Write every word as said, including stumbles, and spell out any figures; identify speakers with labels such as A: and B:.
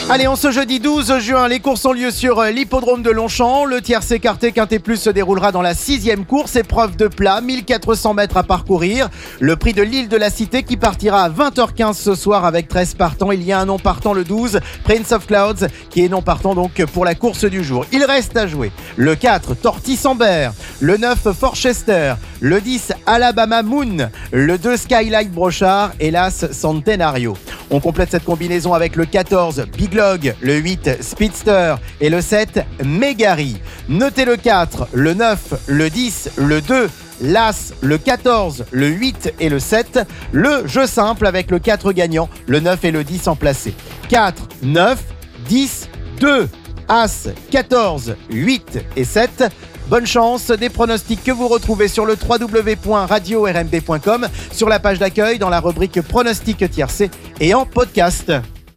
A: Allez, en ce jeudi douze juin, les courses ont lieu sur l'hippodrome de Longchamp. Le tiercé quarté Quintet Plus se déroulera dans la sixième course, épreuve de plat, mille quatre cents mètres à parcourir. Le prix de l'île de la Cité qui partira à vingt heures quinze ce soir avec treize partants. Il y a un non partant le douze, Prince of Clouds, qui est non partant donc pour la course du jour. Il reste à jouer le quatre, Tortis Amber, le neuf, Forchester, le dix, Alabama Moon, le deux, Skylight Brochard et l'as, Centenario. On complète cette combinaison avec le quatorze, Big Log, le huit, Speedster et le sept, Megari. Notez le quatre, le neuf, le dix, le deux, l'as, le quatorze, le huit et le sept. Le jeu simple avec le quatre gagnant, le neuf et le dix en placé. quatre, neuf, dix, deux, as, quatorze, huit et sept. Bonne chance, des pronostics que vous retrouvez sur le w w w point radio r m b point com, sur la page d'accueil, dans la rubrique pronostics tiercé et en podcast.